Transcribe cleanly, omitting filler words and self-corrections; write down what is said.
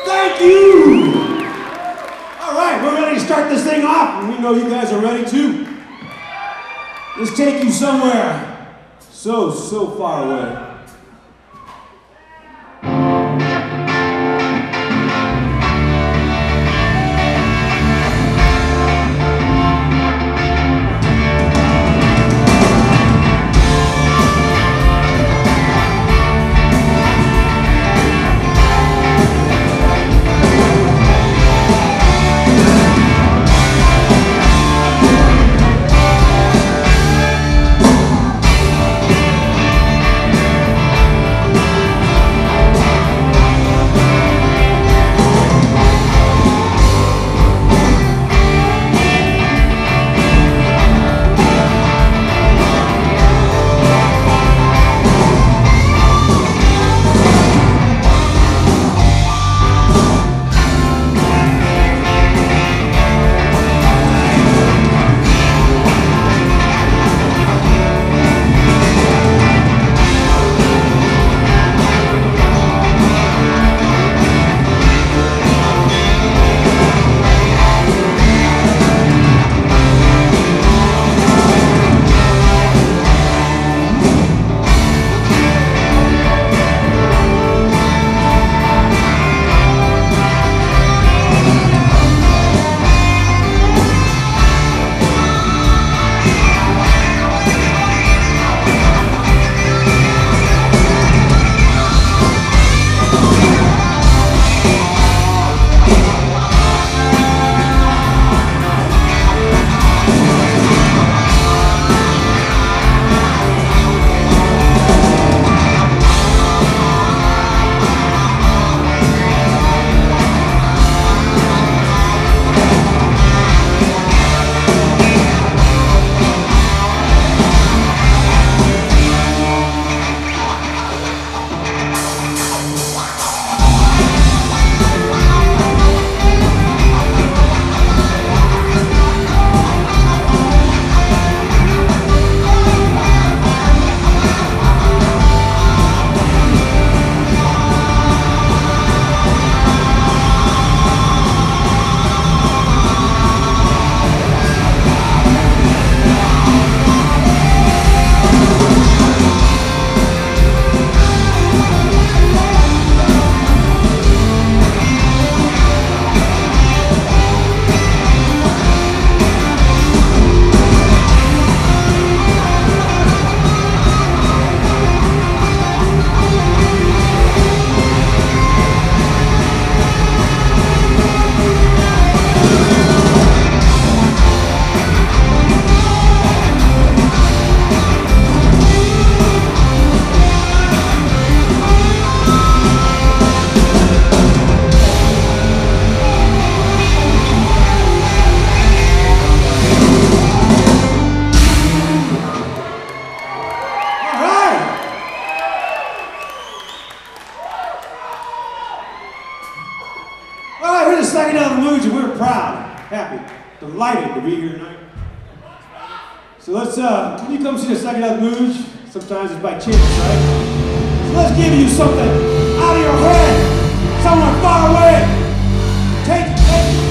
Thank you! All right, we're ready to start this thing off, and we know you guys are ready too. Let's take you somewhere so far away. We're proud, happy, delighted to be here tonight. So let's, when you come see the Psychedelic Mooj, sometimes it's by chance, right? So let's give you something out of your head, somewhere far away. Take